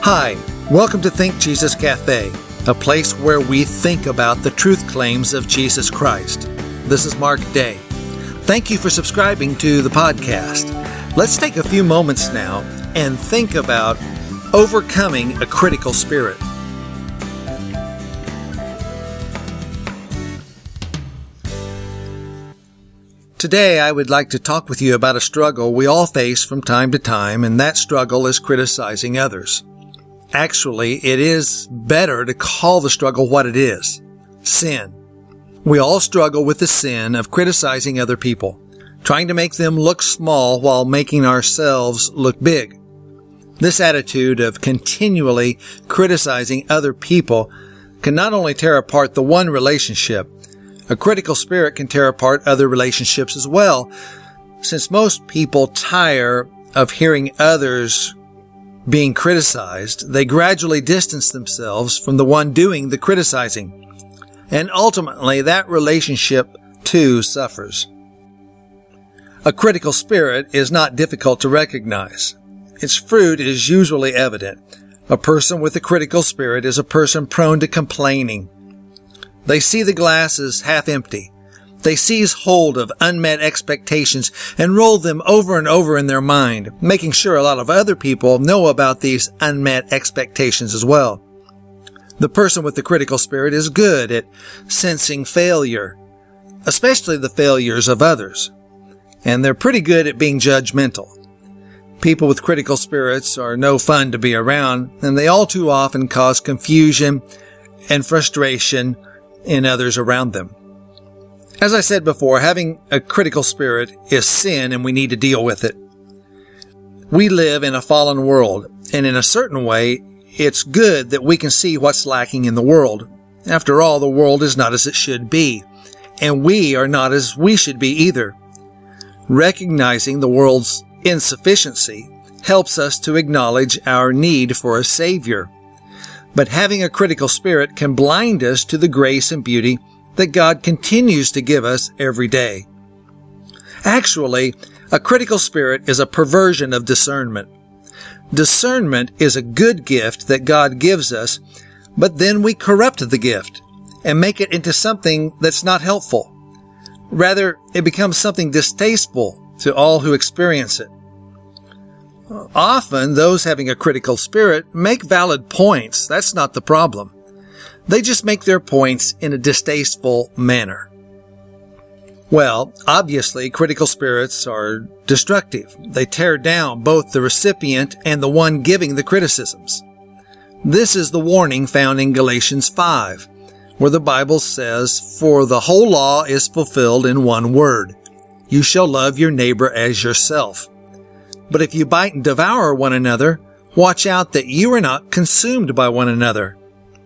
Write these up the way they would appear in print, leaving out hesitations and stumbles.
Hi, welcome to Think Jesus Cafe, a place where we think about the truth claims of Jesus Christ. This is Mark Day. Thank you for subscribing to the podcast. Let's take a few moments now and think about overcoming a critical spirit. Today, I would like to talk with you about a struggle we all face from time to time, and that struggle is criticizing others. Actually, it is better to call the struggle what it is: sin. We all struggle with the sin of criticizing other people, trying to make them look small while making ourselves look big. This attitude of continually criticizing other people can not only tear apart the one relationship, a critical spirit can tear apart other relationships as well, since most people tire of hearing others being criticized. They gradually distance themselves from the one doing the criticizing, and ultimately that relationship too suffers. A critical spirit is not difficult to recognize. Its fruit is usually evident. A person with a critical spirit is a person prone to complaining. They see the glass as half empty. They seize hold of unmet expectations and roll them over and over in their mind, making sure a lot of other people know about these unmet expectations as well. The person with the critical spirit is good at sensing failure, especially the failures of others, and they're pretty good at being judgmental. People with critical spirits are no fun to be around, and they all too often cause confusion and frustration in others around them. As I said before, having a critical spirit is sin, and we need to deal with it. We live in a fallen world, and in a certain way, it's good that we can see what's lacking in the world. After all, the world is not as it should be, and we are not as we should be either. Recognizing the world's insufficiency helps us to acknowledge our need for a Savior. But having a critical spirit can blind us to the grace and beauty that God continues to give us every day. Actually, a critical spirit is a perversion of discernment. Discernment is a good gift that God gives us, but then we corrupt the gift and make it into something that's not helpful. Rather, it becomes something distasteful to all who experience it. Often, those having a critical spirit make valid points. That's not the problem. They just make their points in a distasteful manner. Well, obviously, critical spirits are destructive. They tear down both the recipient and the one giving the criticisms. This is the warning found in Galatians 5, where the Bible says, "For the whole law is fulfilled in one word. You shall love your neighbor as yourself. But if you bite and devour one another, watch out that you are not consumed by one another."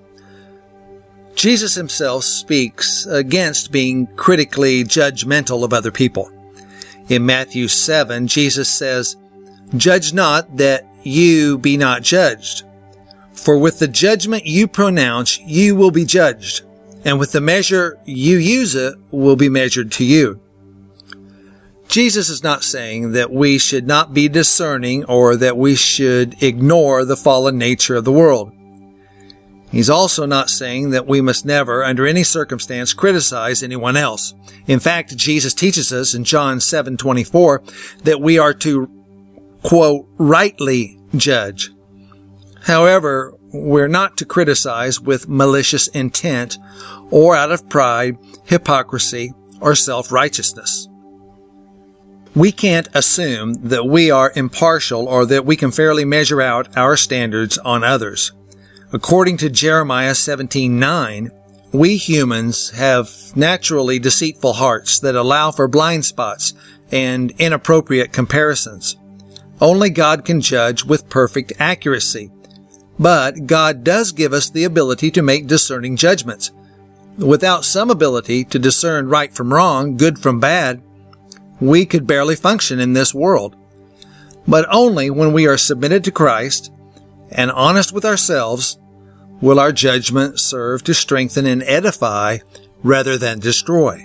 Jesus himself speaks against being critically judgmental of other people. In Matthew 7, Jesus says, "Judge not that you be not judged. For with the judgment you pronounce, you will be judged, and with the measure you use it will be measured to you." Jesus is not saying that we should not be discerning or that we should ignore the fallen nature of the world. He's also not saying that we must never, under any circumstance, criticize anyone else. In fact, Jesus teaches us in John 7:24 that we are to, quote, rightly judge. However, we're not to criticize with malicious intent or out of pride, hypocrisy, or self-righteousness. We can't assume that we are impartial or that we can fairly measure out our standards on others. According to Jeremiah 17:9, we humans have naturally deceitful hearts that allow for blind spots and inappropriate comparisons. Only God can judge with perfect accuracy. But God does give us the ability to make discerning judgments. Without some ability to discern right from wrong, good from bad, we could barely function in this world. But only when we are submitted to Christ and honest with ourselves will our judgment serve to strengthen and edify rather than destroy.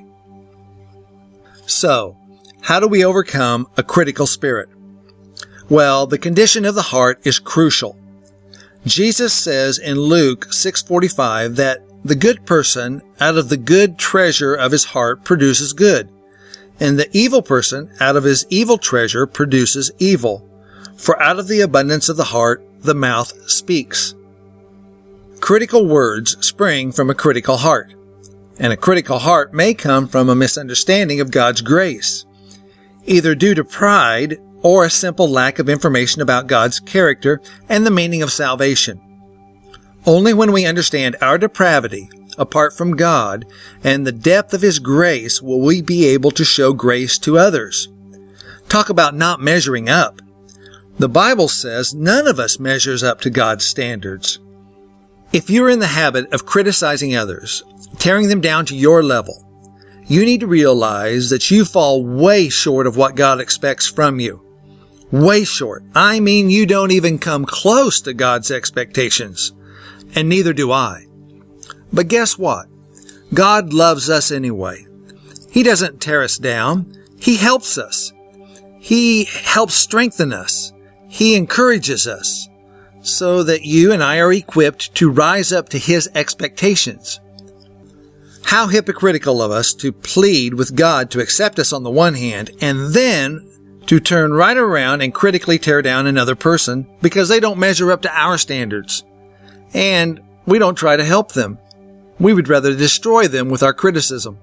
So, how do we overcome a critical spirit? Well, the condition of the heart is crucial. Jesus says in Luke 6:45 that the good person out of the good treasure of his heart produces good, and the evil person out of his evil treasure produces evil. For out of the abundance of the heart, the mouth speaks. Critical words spring from a critical heart, and a critical heart may come from a misunderstanding of God's grace, either due to pride or a simple lack of information about God's character and the meaning of salvation. Only when we understand our depravity apart from God and the depth of His grace will we be able to show grace to others. Talk about not measuring up. The Bible says none of us measures up to God's standards. If you're in the habit of criticizing others, tearing them down to your level, you need to realize that you fall way short of what God expects from you. Way short. I mean, you don't even come close to God's expectations. And neither do I. But guess what? God loves us anyway. He doesn't tear us down. He helps us. He helps strengthen us. He encourages us so that you and I are equipped to rise up to His expectations. How hypocritical of us to plead with God to accept us on the one hand and then to turn right around and critically tear down another person because they don't measure up to our standards. And we don't try to help them. We would rather destroy them with our criticism.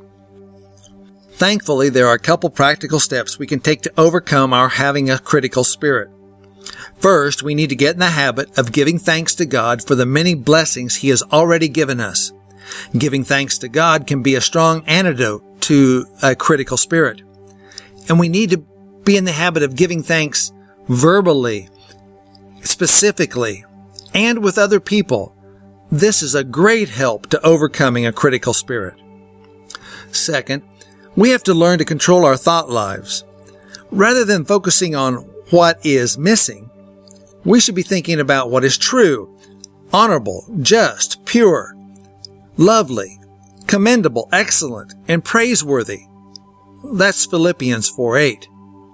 Thankfully, there are a couple practical steps we can take to overcome our having a critical spirit. First, we need to get in the habit of giving thanks to God for the many blessings He has already given us. Giving thanks to God can be a strong antidote to a critical spirit. And we need to be in the habit of giving thanks verbally, specifically, and with other people. This is a great help to overcoming a critical spirit. Second, we have to learn to control our thought lives. Rather than focusing on what is missing, we should be thinking about what is true, honorable, just, pure, lovely, commendable, excellent, and praiseworthy. That's Philippians 4:8.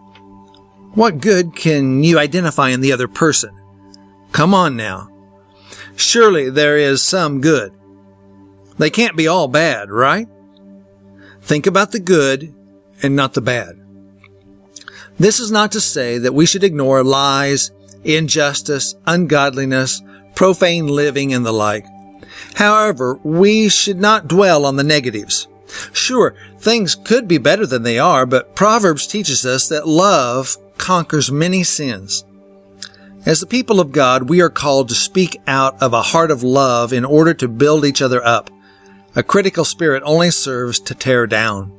What good can you identify in the other person? Come on now. Surely there is some good. They can't be all bad, right? Think about the good and not the bad. This is not to say that we should ignore lies, injustice, ungodliness, profane living, and the like. However, we should not dwell on the negatives. Sure, things could be better than they are, but Proverbs teaches us that love conquers many sins. As the people of God, we are called to speak out of a heart of love in order to build each other up. A critical spirit only serves to tear down.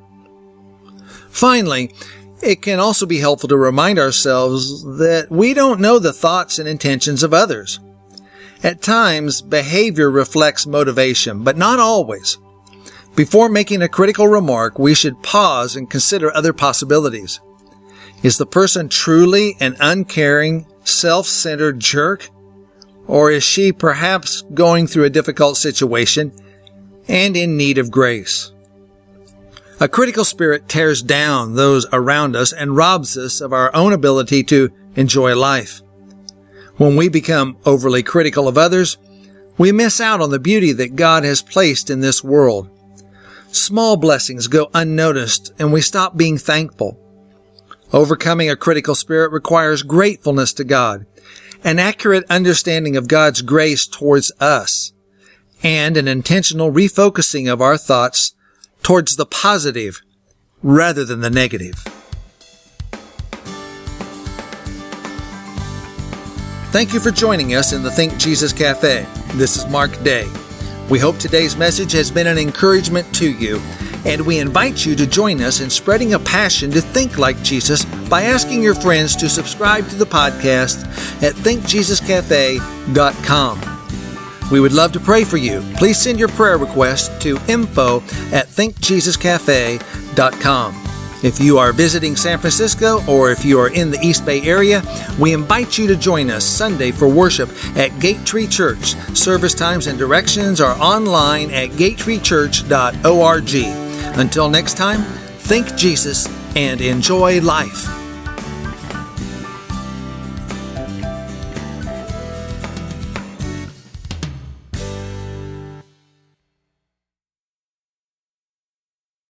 Finally, it can also be helpful to remind ourselves that we don't know the thoughts and intentions of others. At times, behavior reflects motivation, but not always. Before making a critical remark, we should pause and consider other possibilities. Is the person truly an uncaring, self-centered jerk? Or is she perhaps going through a difficult situation and in need of grace? A critical spirit tears down those around us and robs us of our own ability to enjoy life. When we become overly critical of others, we miss out on the beauty that God has placed in this world. Small blessings go unnoticed and we stop being thankful. Overcoming a critical spirit requires gratefulness to God, an accurate understanding of God's grace towards us, and an intentional refocusing of our thoughts towards the positive rather than the negative. Thank you for joining us in the Think Jesus Cafe. This is Mark Day. We hope today's message has been an encouragement to you, and we invite you to join us in spreading a passion to think like Jesus by asking your friends to subscribe to the podcast at thinkjesuscafe.com. We would love to pray for you. Please send your prayer request to info@thinkjesuscafe.com. If you are visiting San Francisco or if you are in the East Bay area, we invite you to join us Sunday for worship at Gate Tree Church. Service times and directions are online at gatetreechurch.org. Until next time, think Jesus and enjoy life.